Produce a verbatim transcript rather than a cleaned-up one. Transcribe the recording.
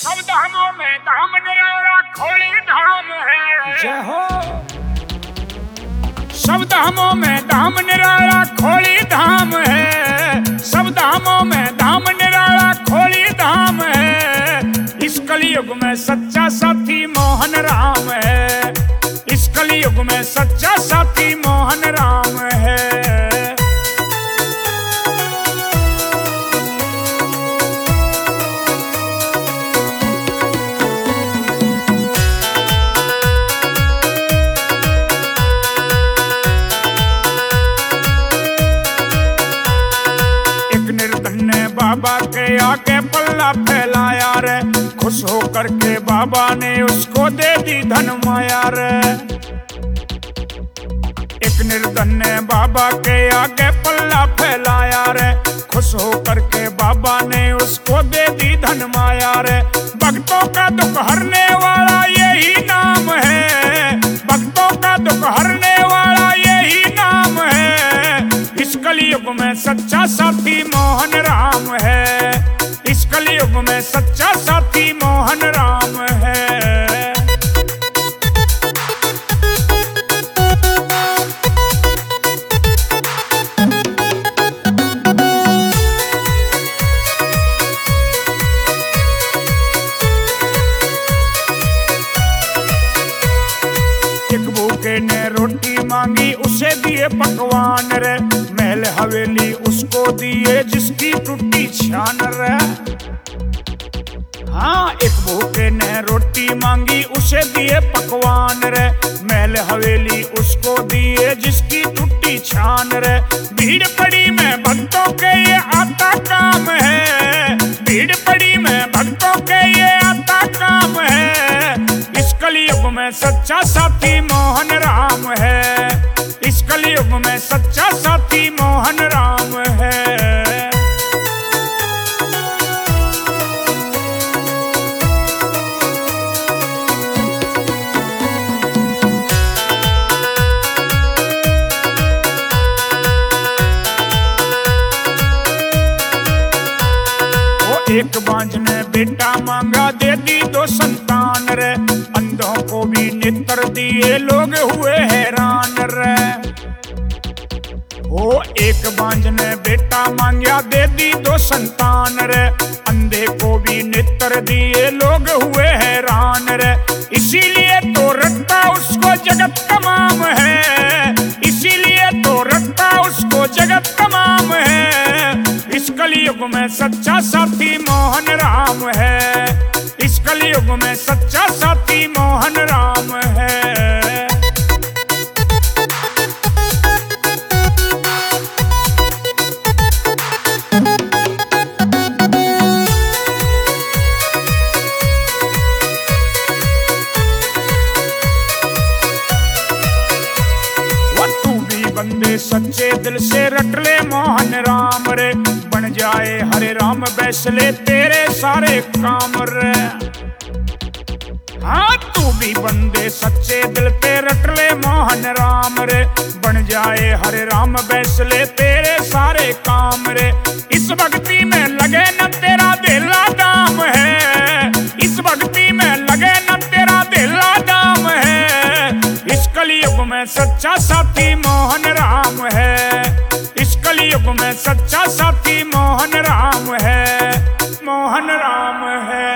सब धामों में धाम निराला खोली धाम है। जय हो। सब धामों में धाम निराला खोली धाम है। सब धामों में धाम निराला खोली धाम है। इस कलयुग में सच्चा साथी मोहन राम है। इस कलयुग में सच्चा साथी मोहन राम है। बाबा के आगे पल्ला फैलाया रे, खुश होकर के बाबा ने उसको दे दी धन माया रे। एक निर्धन ने बाबा के आगे पल्ला फैलाया रे, खुश होकर के बाबा ने उसको दे दी धन माया रे। भक्तों का दुख हरने वाला यही नाम है। भक्तों का दुख हरने वाला यही नाम है। इस कलयुग में सच्चा साथी मोहन राम है। इस कलयुग में सच्चा साथी मोहन राम है। एक भूखे ने रोटी मांगी, उसे दिए पकवान रे। महल हवेली उसको दिए, जिसकी टूटी छान रे। हाँ, एक भूखे ने रोटी मांगी, उसे दिए पकवान रे। महल हवेली उसको दिए, जिसकी टूटी छान रे। भीड़ पड़ी में भक्तों के ये आता काम है। भीड़ पड़ी में भक्तों के ये आता काम है। इस कलयुग में सच्चा साथी मोहन राम है। इस कलयुग में सच्चा साथी मोहन राम है। एक बांझ ने बेटा मांगा, दे दी दो संतान रे। अंधों को भी नेत्र दिए, लोग हुए हैरान रे। ओ एक बांझ ने बेटा मांगा, दे दी दो संतान रे। अंधे को भी नेत्र दिए, लोग हुए हैरान रे। इसीलिए तो रखता उसको जगत तमाम है। इसीलिए तो रखता उसको जगत तमाम है। इस कलयुग में सच्चा साथी मोहन राम है। इस कलयुग में सच्चा साथी मोहन राम है। बंदे सच्चे दिल से रट ले मोहन राम रे। बन जाए हरे राम बैसले तेरे सारे काम रे। हाँ, तू भी बंदे सच्चे दिल पे रट ले मोहन राम रे। बन जाए हरे राम बैसले तेरे सारे काम रे। इस भक्ति में लगे न तेरा दिला दाम है। इस भक्ति में लगे न तेरा दिला दाम है। इस कलयुग में सच्चा साथी मोहन राम है। इस कलयुग में सच्चा साथी मोहन राम है। मोहन राम है।